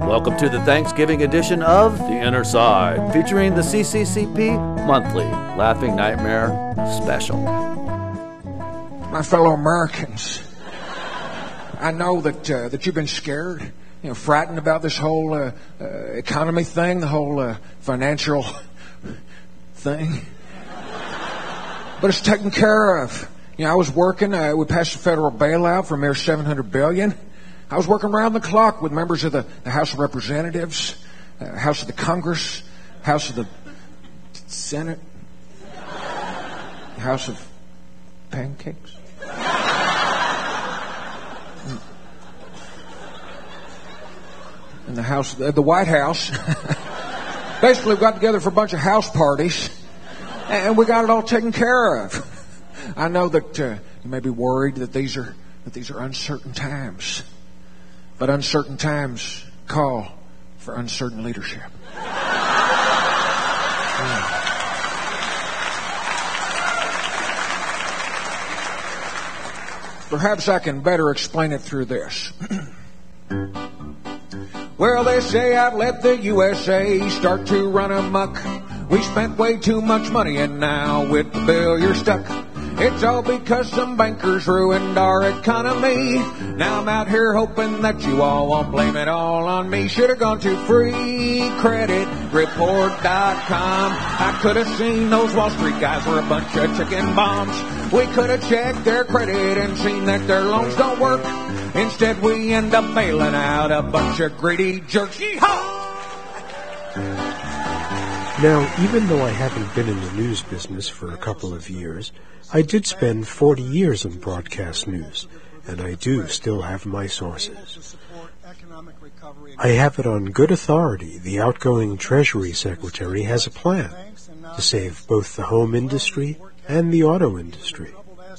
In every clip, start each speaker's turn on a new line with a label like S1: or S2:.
S1: Welcome to the Thanksgiving edition of The Inner Side, featuring the CCCP Monthly Laughing Nightmare Special.
S2: My fellow Americans, I know that you've been scared, frightened about this whole economy thing, the whole financial thing. But it's taken care of. I was working. We passed a federal bailout for a mere $700 billion. I was working around the clock with members of the House of Representatives, House of the Congress, House of the Senate, House of Pancakes. In the House, the White House. Basically, we got together for a bunch of house parties, and we got it all taken care of. I know that you may be worried that these are uncertain times, but uncertain times call for uncertain leadership. Perhaps I can better explain it through this. Well, they say I've let the USA start to run amok. We spent way too much money, and now with the bill you're stuck. It's all because some bankers ruined our economy. Now I'm out here hoping that you all won't blame it all on me. Should have gone to freecreditreport.com. I could have seen those Wall Street guys were a bunch of chicken bombs. We could have checked their credit and seen that their loans don't work. Instead, we end up bailing out a bunch of greedy jerks. Yeehaw!
S3: Now, even though I haven't been in the news business for a couple of years, I did spend 40 years in broadcast news, and I do still have my sources. I have it on good authority the outgoing Treasury Secretary has a plan to save both the home industry and the auto industry.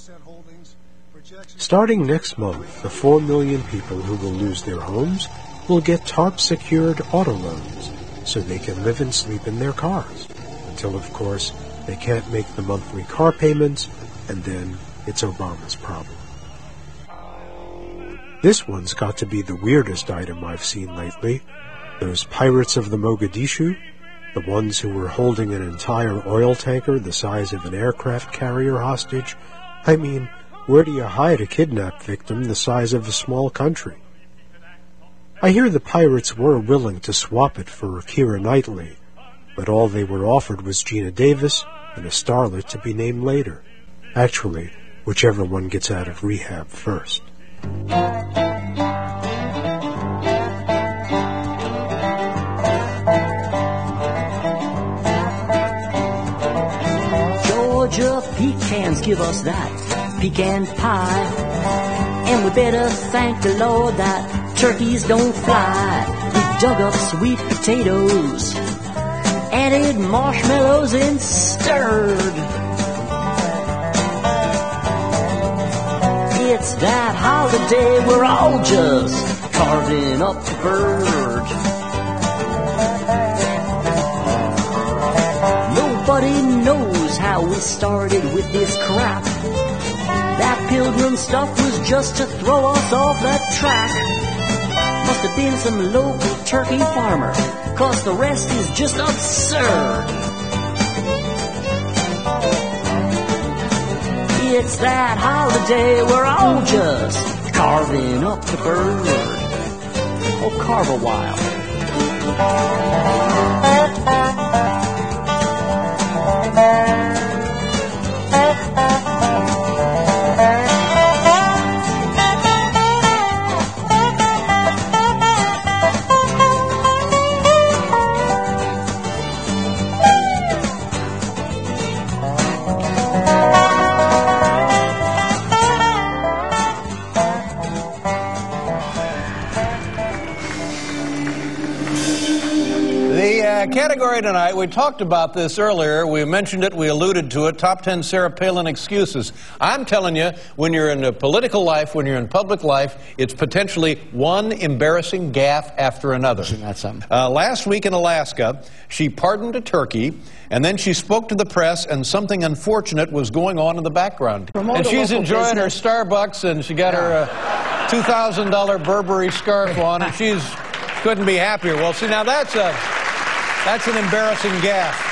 S3: Starting next month, the 4 million people who will lose their homes will get TARP-secured auto loans so they can live and sleep in their cars, until, of course, they can't make the monthly car payments, and then it's Obama's problem. This one's got to be the weirdest item I've seen lately. Those pirates of the Mogadishu, the ones who were holding an entire oil tanker the size of an aircraft carrier hostage. I mean, where do you hide a kidnapped victim the size of a small country? I hear the pirates were willing to swap it for Keira Knightley, but all they were offered was Gina Davis and a starlet to be named later. Actually, whichever one gets out of rehab first.
S4: Georgia pecans give us that pecan pie, and we better thank the Lord that turkeys don't fly. We dug up sweet potatoes, added marshmallows and stirred. It's that holiday we're all just carving up the bird. Nobody knows how we started with this crap. That pilgrim stuff was just to throw us off the track. Must have been some local turkey farmer, 'cause the rest is just absurd. It's that holiday we're all just carving up the bird. Oh, carve a while.
S5: Category tonight, we talked about this earlier. We mentioned it, we alluded to it. Top 10 Sarah Palin excuses. I'm telling you, when you're in a political life, when you're in public life, it's potentially one embarrassing gaffe after another.
S6: Isn't that something?
S5: Last week in Alaska, she pardoned a turkey, and then she spoke to the press, and something unfortunate was going on in the background. And she's enjoying her Starbucks, and she got her $2,000 Burberry scarf on, and she's Couldn't be happier. Well, see, now that's an embarrassing gaffe.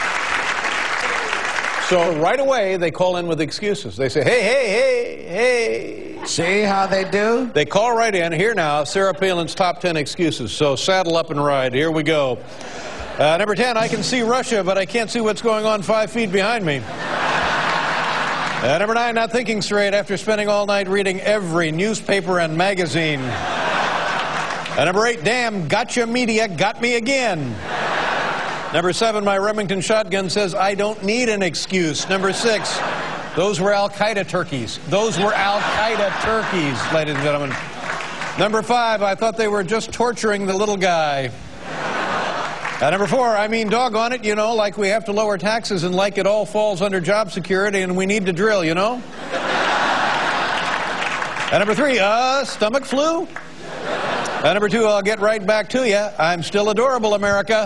S5: So right away, they call in with excuses. They say, hey.
S6: See how they do?
S5: They call right in. Here now, Sarah Palin's top 10 excuses. So saddle up and ride. Here we go. Number 10, I can see Russia, but I can't see what's going on 5 feet behind me. Number 9, not thinking straight after spending all night reading every newspaper and magazine. Number 8, damn, gotcha media got me again. Number 7, my Remington shotgun says I don't need an excuse. Number 6, those were Al-Qaeda turkeys. Those were Al-Qaeda turkeys, ladies and gentlemen. Number 5, I thought they were just torturing the little guy. Number 4, I mean, doggone it, you know, like we have to lower taxes and like it all falls under job security and we need to drill, you know? Number 3, stomach flu? Number 2, I'll get right back to you. I'm still adorable, America.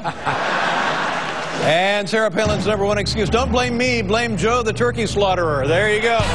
S5: And Sarah Palin's number 1 excuse, don't blame me, blame Joe the turkey slaughterer. There you go.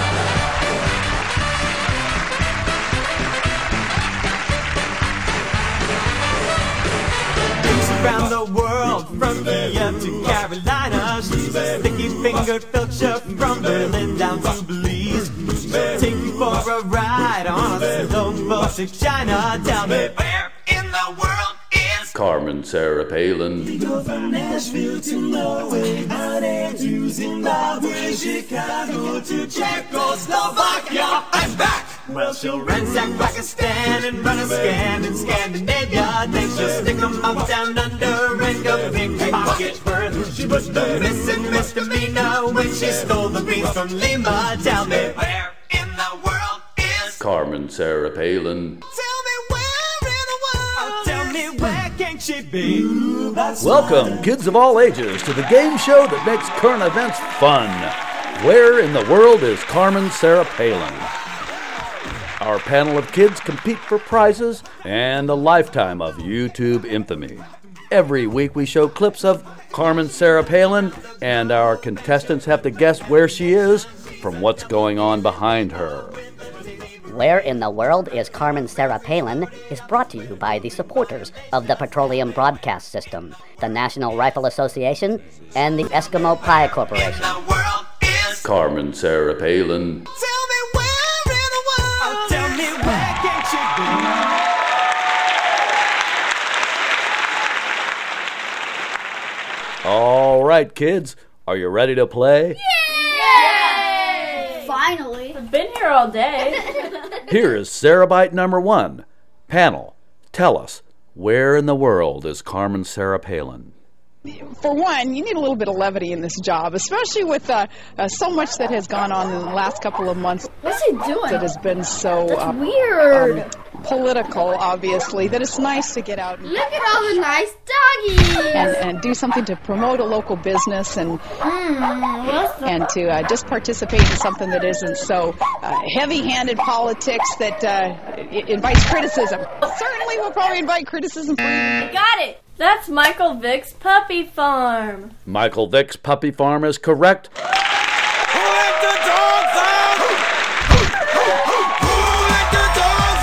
S7: Around the world, from Kiev to Carolina, she's a sticky-fingered filcher from Berlin down to Belize. Take you for a ride on a slow boat to China. Tell me, where in the world is
S1: Carmen Sarah Palin?
S7: We go from Nashville to Norway, out and to Zimbabwe, Chicago to Czechoslovakia. I'm back! Well, she'll ransack Pakistan and run a scan in Scandinavia. Then she'll stick 'em out down under and go big pocket worth. She was the missing misdemeanor when she stole the beans from Lima. Tell me, where in the world is
S1: Carmen Sarah Palin?
S7: Tell me where in the world. Tell me where can she be?
S1: Welcome, kids of all ages, to the game show that makes current events fun. Where in the world is Carmen Sarah Palin? Our panel of kids compete for prizes and a lifetime of YouTube infamy. Every week we show clips of Carmen Sarah Palin, and our contestants have to guess where she is from what's going on behind her.
S8: Where in the World is Carmen Sarah Palin is brought to you by the supporters of the Petroleum Broadcast System, the National Rifle Association, and the Eskimo Pie Corporation.
S1: Carmen Sarah Palin.
S7: Tell me where in the world. Tell me where can she be?
S1: All right, kids, are you ready to play?
S9: Yay! Finally.
S10: I've been here all day.
S1: Here is Sarahbite number 1. Panel, tell us, where in the world is Carmen Sarah Palin?
S11: For one, you need a little bit of levity in this job, especially with so much that has gone on in the last couple of months.
S9: What's he doing?
S11: That has been so
S9: That's weird.
S11: Political, obviously, that it's nice to get out and,
S9: look at all the nice doggies
S11: and do something to promote a local business and to just participate in something that isn't so heavy-handed politics that invites criticism. Certainly will probably invite criticism from you.
S10: Got it! That's Michael Vick's Puppy Farm.
S1: Michael Vick's Puppy Farm is correct.
S7: Who let the dogs out? Who let the dogs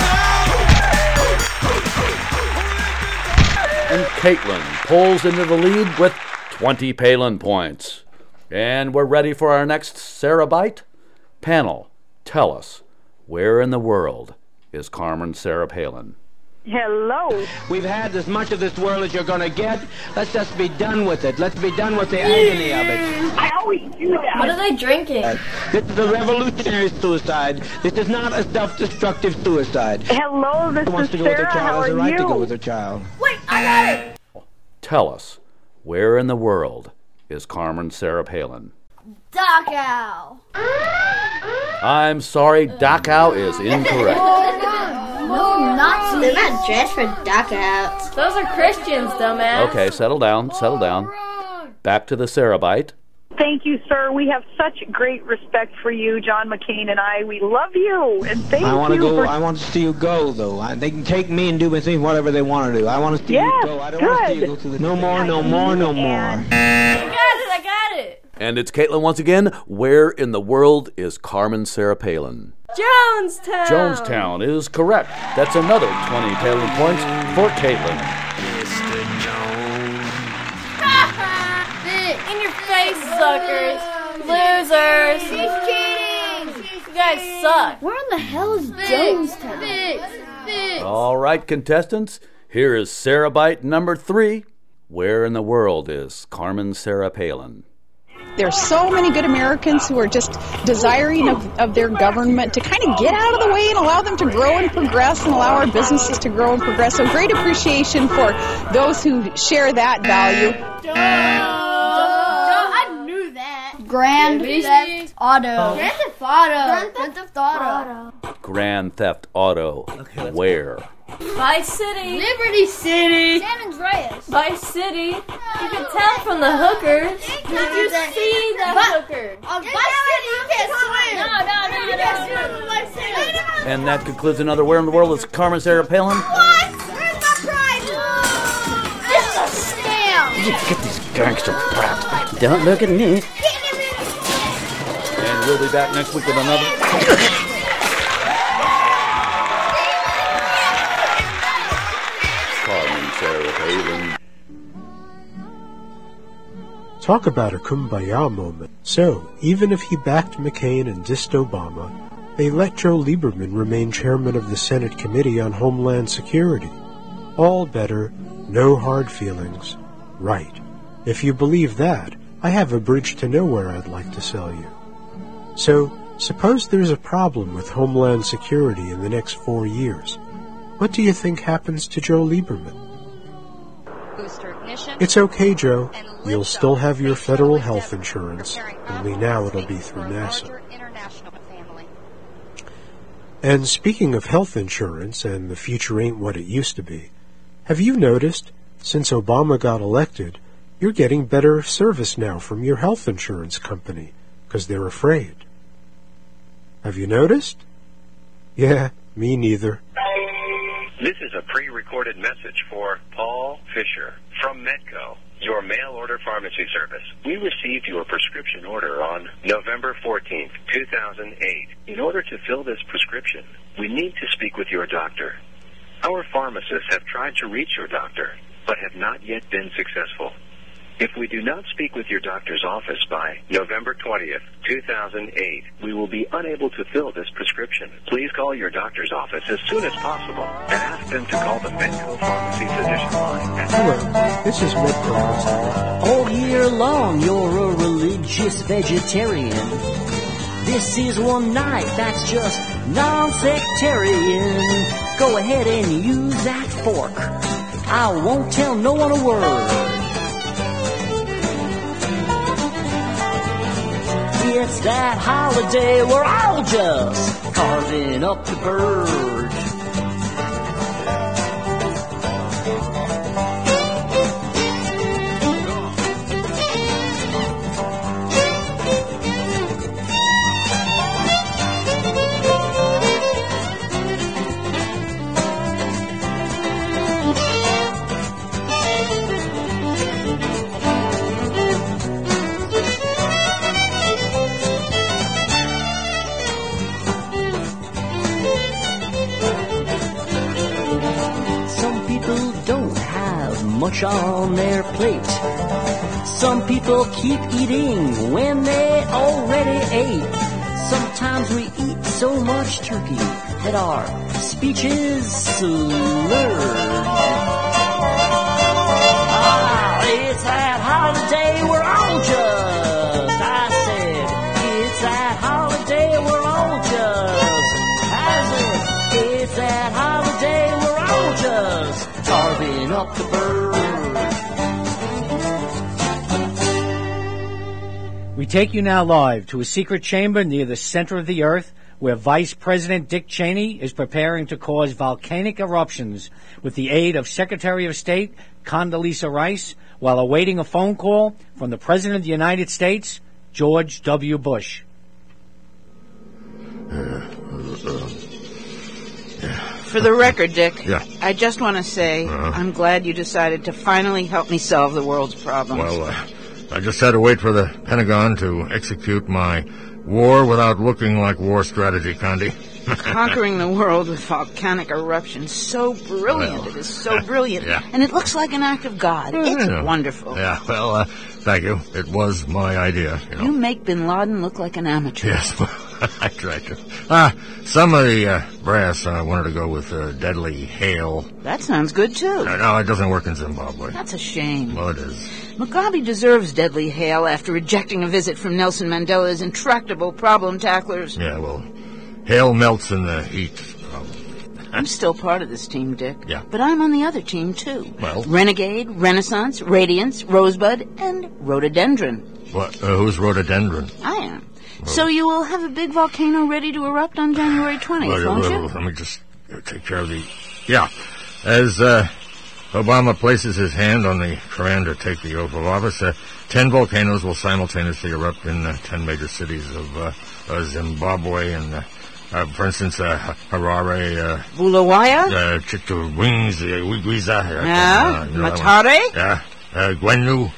S7: out?
S1: And Caitlin pulls into the lead with 20 Palin points. And we're ready for our next Sarahbite. Panel, tell us, where in the world is Carmen Sarah Palin?
S12: Hello.
S6: We've had as much of this world as you're going to get. Let's just be done with it. Let's be done with the agony of it.
S12: I always do that.
S10: What are they drinking?
S6: This is a revolutionary suicide. This is not a self-destructive suicide.
S12: Hello, this
S6: Who wants
S12: is
S6: to go with
S12: Sarah.
S6: her child
S12: How
S6: has
S12: are
S6: a right to go
S12: you?
S6: with her child.
S10: Wait, I got it!
S1: Tell us, where in the world is Carmen Sarah Palin?
S9: Dachau.
S1: I'm sorry, Dachau is incorrect.
S9: No, Nazis. They're not dressed for Dachau.
S10: Those are Christians, dumbass.
S1: Okay, settle down. Back to the Sarahbite.
S12: Thank you, sir. We have such great respect for you, John McCain and I. We love you, and thank
S6: I want to
S12: you
S6: go.
S12: for...
S6: I want to see you go, though. They can take me and do with me whatever they want to do. I want to see
S12: Yes,
S6: you go. I don't want to see you
S12: good.
S6: go to the... No more, no more, no more.
S10: I got it!
S1: And it's Caitlin once again. Where in the world is Carmen Sarah Palin?
S10: Jonestown.
S1: Jonestown is correct. That's another 20 Palin points for Caitlin.
S10: In your face, suckers. Losers.
S9: She's cheating.
S10: You guys suck.
S9: Where in the hell is Jonestown?
S1: All right, contestants. Here is Sarah Bite number 3. Where in the world is Carmen Sarah Palin?
S11: There's so many good Americans who are just desiring of their government to kind of get out of the way and allow them to grow and progress and allow our businesses to grow and progress. So great appreciation for those who share that value.
S9: I knew that. Grand Theft Auto. Grand Theft Auto. Grand Theft Auto.
S1: Grand Theft Auto. Where?
S10: Vice City.
S9: Liberty City. San Andreas.
S10: Vice City. You can tell from the hookers. Did you see the hookers?
S9: Vice City, you can't swim. No. You can't swim in Vice City.
S1: And that concludes another Where in the World is Carmen Sarah Palin.
S9: What? Where's my prize? This is a scam.
S1: You get these gangster brats.
S8: Don't look at me.
S1: And we'll be back next week with another... Sarah Palin.
S3: Talk about a kumbaya moment. So, even if he backed McCain and dissed Obama, they let Joe Lieberman remain chairman of the Senate Committee on Homeland Security. All better, no hard feelings. Right. If you believe that, I have a bridge to nowhere I'd like to sell you. So, suppose there's a problem with Homeland Security in the next 4 years. What do you think happens to Joe Lieberman? It's okay, Joe. You'll still have your federal health insurance, only now it'll be through NASA. And speaking of health insurance, and the future ain't what it used to be, have you noticed, since Obama got elected, you're getting better service now from your health insurance company, because they're afraid. Have you noticed? Yeah, me neither.
S13: This is a pre-recorded message for Paul Fisher from Medco, your mail-order pharmacy service. We received your prescription order on November 14th, 2008. In order to fill this prescription, we need to speak with your doctor. Our pharmacists have tried to reach your doctor, but have not yet been successful. If we do not speak with your doctor's office by November 20th, 2008, we will be unable to fill this prescription. Please call your doctor's office as soon as possible and ask them to call the Medco Pharmacy Physician Line.
S3: Hello, this is Medco.
S4: All year long, you're a religious vegetarian. This is one night that's just non-sectarian. Go ahead and use that fork. I won't tell no one a word. It's that holiday we're all just carving up the bird. Much on their plate. Some people keep eating when they already ate. Sometimes we eat so much turkey that our speech is slurred. It's that holiday we're all just, I said, it's that holiday we're all just, I said, it's that holiday we're all just carving up the bird.
S14: We take you now live to a secret chamber near the center of the earth where Vice President Dick Cheney is preparing to cause volcanic eruptions with the aid of Secretary of State Condoleezza Rice while awaiting a phone call from the President of the United States, George W. Bush.
S15: For the record, Dick,
S16: yeah.
S15: I just want to say I'm glad you decided to finally help me solve the world's problems.
S16: Well, I just had to wait for the Pentagon to execute my War without looking like war strategy, Condi.
S15: Conquering the world with volcanic eruptions. So brilliant. It is so brilliant.
S16: Yeah.
S15: And it looks like an act of God. It's wonderful.
S16: Yeah, well, thank you. It was my idea, you know.
S15: You make Bin Laden look like an amateur.
S16: Yes, I tried to. Some of the brass wanted to go with deadly hail.
S15: That sounds good, too.
S16: No, it doesn't work in Zimbabwe.
S15: That's a shame.
S16: Well, it is.
S15: Mugabe deserves deadly hail after rejecting a visit from Nelson Mandela's intractable problem tacklers.
S16: Yeah, well, hail melts in the heat.
S15: I'm still part of this team, Dick.
S16: Yeah.
S15: But I'm on the other team, too.
S16: Well?
S15: Renegade, Renaissance, Radiance, Rosebud, and Rhododendron.
S16: What? Who's Rhododendron?
S15: I am. So you will have a big volcano ready to erupt on January 20th, won't you?
S16: Let me just take care of the... Yeah. As Obama places his hand on the Quran to take the oath of office, 10 volcanoes will simultaneously erupt in 10 major cities of Zimbabwe and... for instance, Harare,
S15: Bulawayo?
S16: Wigwiza,
S15: Matare?
S16: Gwenu,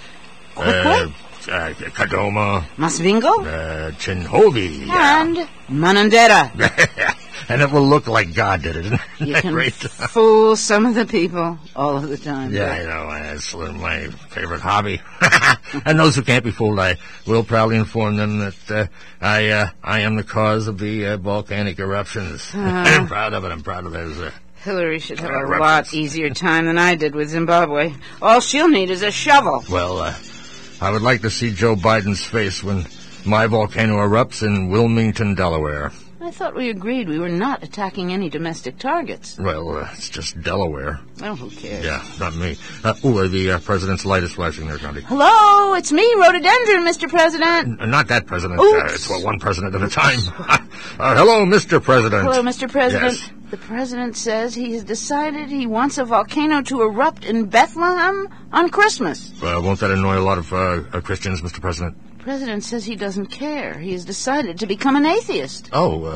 S16: Kadoma,
S15: Masvingo,
S16: Chinhobi,
S15: and Manandera.
S16: And it will look like God did it, isn't it?
S15: You can fool some of the people all of the time.
S16: Yeah, I know. That's my favorite hobby. And those who can't be fooled, I will proudly inform them that I am the cause of the volcanic eruptions. I'm proud of it. I'm proud of those.
S15: Hillary should have a lot easier time than I did with Zimbabwe. All she'll need is a shovel.
S16: Well, I would like to see Joe Biden's face when my volcano erupts in Wilmington, Delaware.
S15: I thought we agreed we were not attacking any domestic targets.
S16: Well, it's just Delaware.
S15: Well, who cares?
S16: Yeah, not me. The president's light is flashing there, Condi.
S15: Hello, it's me, Rhododendron, Mr. President.
S16: Not that president. It's one president at a time. Hello, Mr. President.
S15: Hello, Mr. President.
S16: Yes.
S15: The president says he has decided he wants a volcano to erupt in Bethlehem on Christmas.
S16: Won't that annoy a lot of Christians, Mr. President?
S15: The president says he doesn't care. He has decided to become an atheist.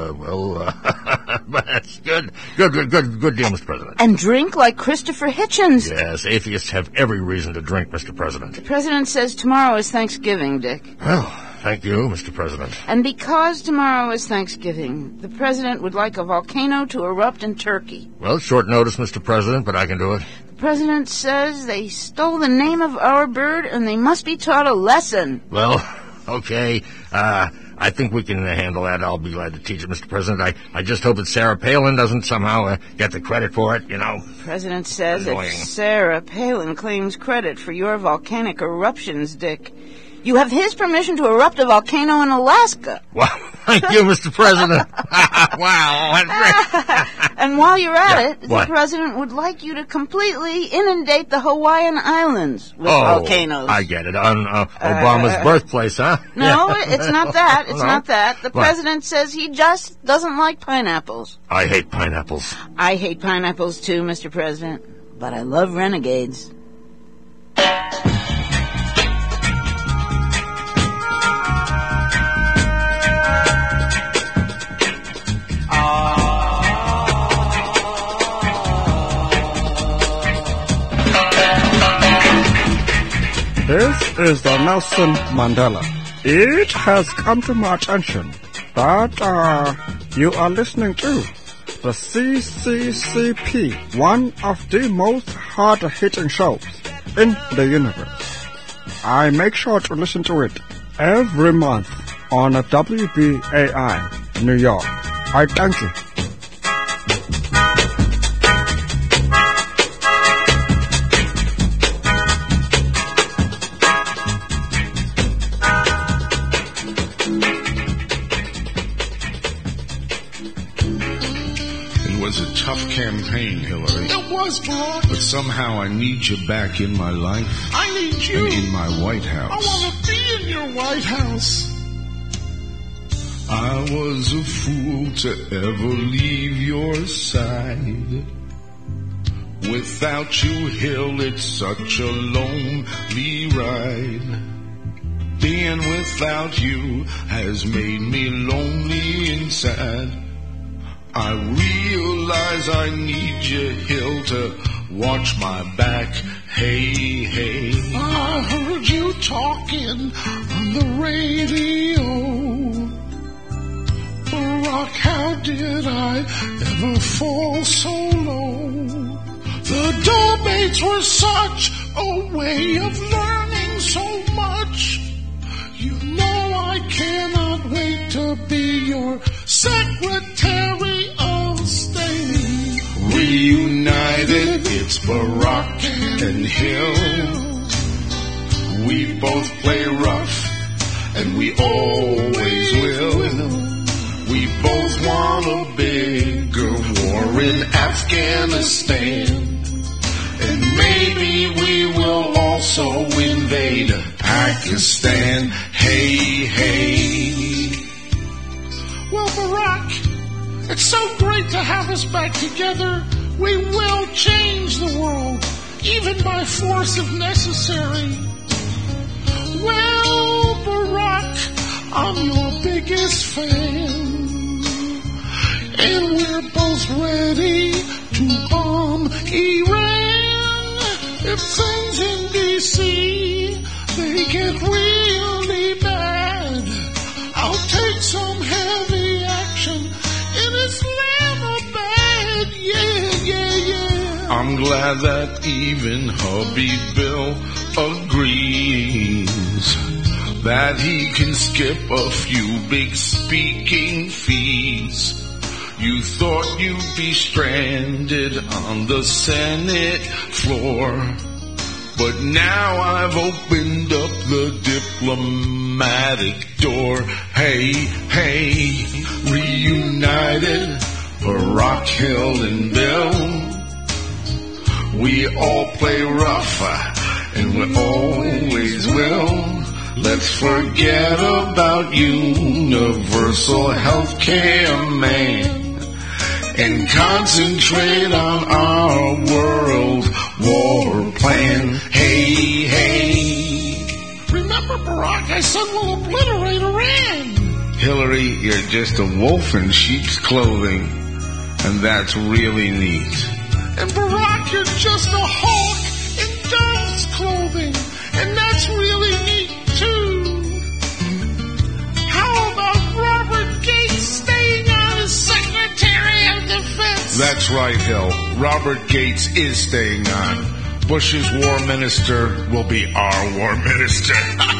S16: That's good. Good deal, Mr. President.
S15: And drink like Christopher Hitchens.
S16: Yes, atheists have every reason to drink, Mr. President.
S15: The president says tomorrow is Thanksgiving, Dick.
S16: Well, thank you, Mr. President.
S15: And because tomorrow is Thanksgiving, the president would like a volcano to erupt in Turkey.
S16: Well, short notice, Mr. President, but I can do it.
S15: The president says they stole the name of our bird and they must be taught a lesson.
S16: Well, okay. I think we can handle that. I'll be glad to teach it, Mr. President. I just hope that Sarah Palin doesn't somehow get the credit for it, you know.
S15: The president says that Sarah Palin claims credit for your volcanic eruptions, Dick. You have his permission to erupt a volcano in Alaska.
S16: Wow. Thank you, Mr. President. Wow.
S15: And while you're at it, the president would like you to completely inundate the Hawaiian Islands with volcanoes.
S16: I get it. On Obama's birthplace, huh?
S15: No, it's not that. It's not that. The president says he just doesn't like pineapples.
S16: I hate pineapples.
S15: I hate pineapples too, Mr. President. But I love renegades.
S17: This is the Nelson Mandela. It has come to my attention that you are listening to the CCCP, one of the most hard-hitting shows in the universe. I make sure to listen to it every month on WBAI, New York. I thank you.
S18: Tough campaign, Hillary.
S19: It was, boy.
S18: But somehow I need you back in my life.
S19: I need you.
S18: And in my White House.
S19: I want to be in your White House.
S18: I was a fool to ever leave your side. Without you, Hill, it's such a lonely ride. Being without you has made me lonely inside. I realize I need you, Hill, to watch my back. Hey, hey.
S19: I heard you talking on the radio. Barack, how did I ever fall so low? The debates were such a way of learning so much. You know I cannot wait to be your Secretary of State.
S18: Reunited, it's Barack and Hill. We both play rough, and we always will. We both want a bigger war in Afghanistan. And maybe we will also invade Pakistan. Hey, hey.
S19: Well, Barack, it's so great to have us back together. We will change the world, even by force if necessary. Well, Barack, I'm your biggest fan. And we're both ready to bomb Iran. If things in D.C., they get really bad, I'll take some heavy action in Islamabad. Yeah.
S18: I'm glad that even hubby Bill agrees that he can skip a few big speaking fees. You thought you'd be stranded on the Senate floor, but now I've opened up the diplomatic door. Hey, hey, reunited, Barack, Hill, and Bill. We all play rough, and we always will. Let's forget about universal health care, man, and concentrate on our world war plan. Hey, hey.
S19: Remember, Barack, I said we'll obliterate Iran.
S18: Hillary, you're just a wolf in sheep's clothing, and that's really neat.
S19: And Barack, you're just a hawk in dove's clothing, and that's really neat, too. How about Robert Gates staying on as Secretary of Defense?
S18: That's right, Hill. Robert Gates is staying on. Bush's war minister will be our war minister.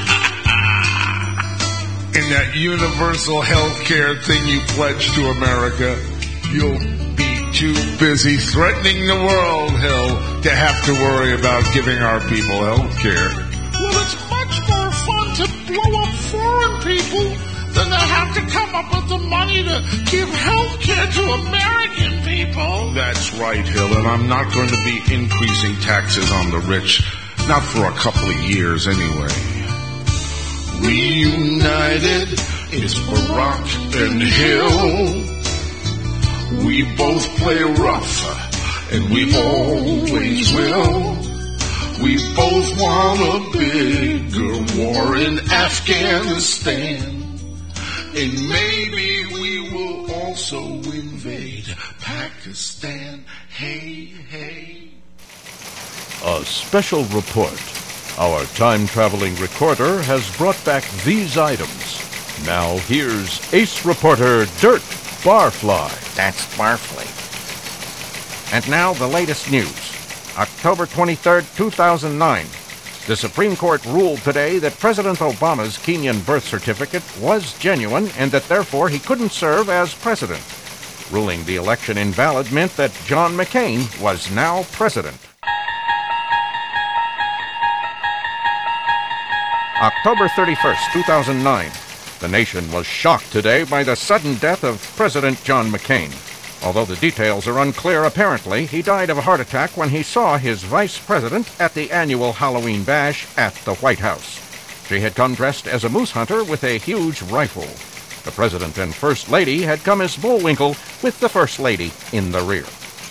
S18: In that universal health care thing you pledged to America, you'll be too busy threatening the world, Hill, to have to worry about giving our people health care.
S19: Well, it's much more fun to blow up foreign people than to have to come up with the money to give health care to American people.
S18: That's right, Hill, and I'm not going to be increasing taxes on the rich. Not for a couple of years, anyway. Reunited, it's Barack and Hill. We both play rough, and we always will. We both want a bigger war in Afghanistan. And maybe we will also invade Pakistan. Hey, hey.
S20: A special report. Our time-traveling recorder has brought back these items. Now here's ace reporter Dirt Barfly.
S21: That's Barfly. And now the latest news. October 23rd, 2009. The Supreme Court ruled today that President Obama's Kenyan birth certificate was genuine and that therefore he couldn't serve as president. Ruling the election invalid meant that John McCain was now president. October 31st, 2009. The nation was shocked today by the sudden death of President John McCain. Although the details are unclear, apparently he died of a heart attack when he saw his vice president at the annual Halloween bash at the White House. She had come dressed as a moose hunter with a huge rifle. The president and first lady had come as Bullwinkle with the first lady in the rear.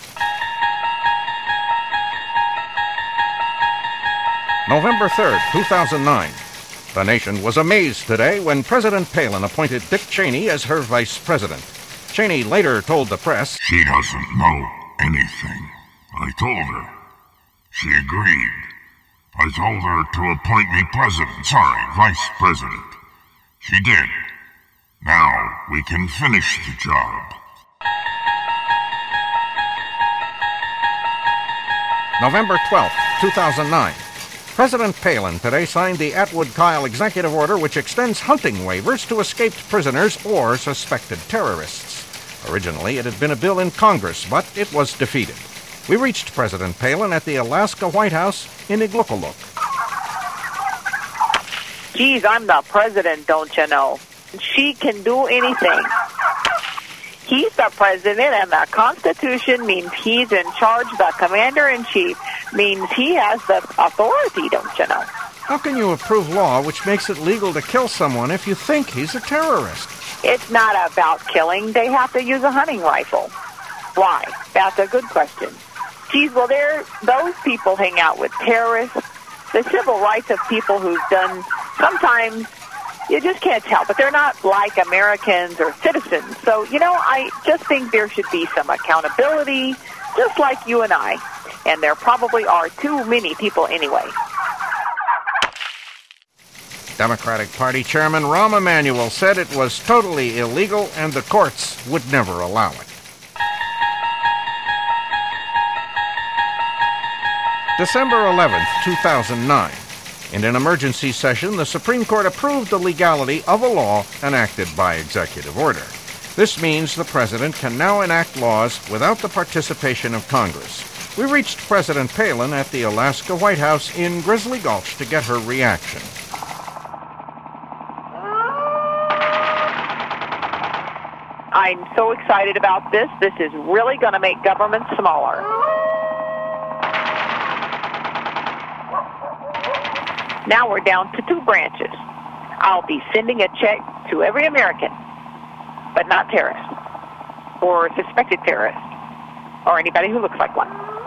S21: November 3rd, 2009. The nation was amazed today when President Palin appointed Dick Cheney as her vice president. Cheney later told the press,
S22: "She doesn't know anything. I told her. She agreed. I told her to appoint me vice president. She did. Now we can finish the job.
S21: November 12th, 2009. President Palin today signed the Atwood-Kyle executive order which extends hunting waivers to escaped prisoners or suspected terrorists. Originally, it had been a bill in Congress, but it was defeated. We reached President Palin at the Alaska White House in Iglookaluk.
S12: Geez, I'm the president, don't you know? She can do anything. He's the president, and the Constitution means he's in charge. The commander-in-chief means he has the authority, don't you know?
S21: How can you approve law which makes it legal to kill someone if you think he's a terrorist?
S12: It's not about killing. They have to use a hunting rifle. Why? That's a good question. Geez, well, those people hang out with terrorists. The civil rights of people who've done, sometimes you just can't tell, but they're not like Americans or citizens. So, I just think there should be some accountability, just like you and I. And there probably are too many people anyway.
S21: Democratic Party Chairman Rahm Emanuel said it was totally illegal and the courts would never allow it. December 11th, 2009. In an emergency session, the Supreme Court approved the legality of a law enacted by executive order. This means the president can now enact laws without the participation of Congress. We reached President Palin at the Alaska White House in Grizzly Gulch to get her reaction.
S12: I'm so excited about this. This is really going to make government smaller. Now we're down to 2 branches. I'll be sending a check to every American, but not terrorists, or suspected terrorists, or anybody who looks like one.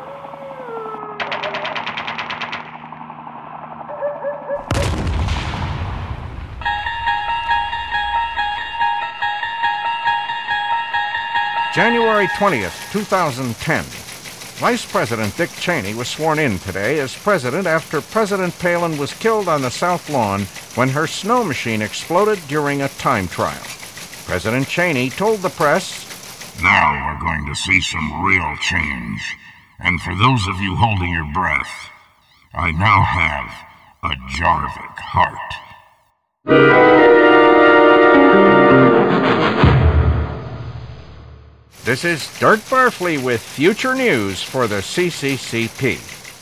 S21: January 20th, 2010. Vice President Dick Cheney was sworn in today as president after President Palin was killed on the South Lawn when her snow machine exploded during a time trial. President Cheney told the press,
S22: "Now we're going to see some real change. And for those of you holding your breath, I now have a Jarvik heart."
S21: This is Dirk Barfley with Future News for the CCCP.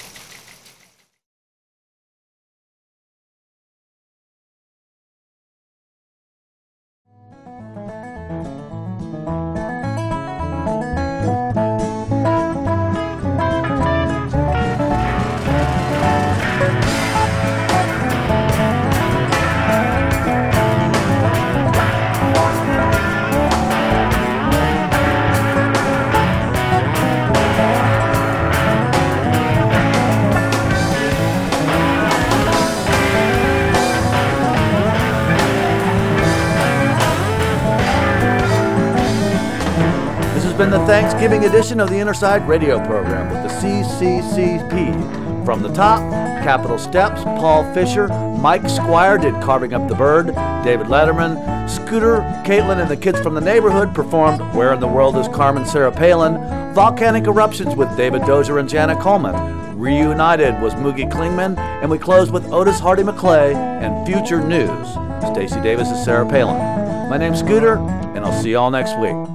S1: Been the Thanksgiving edition of the Inner-Side Radio program with the CCCP. From the top, Capitol Steps, Paul Fisher, Mike Squire did Carving Up the Bird, David Letterman, Scooter, Caitlin, and the Kids from the Neighborhood performed Where in the World is Carmen Sarah Palin, Volcanic Eruptions with David Dozier and Janet Coleman, Reunited was Moogie Klingman, and we closed with Otis Hardy McClay and Future News. Stacey Davis is Sarah Palin. My name's Scooter, and I'll see you all next week.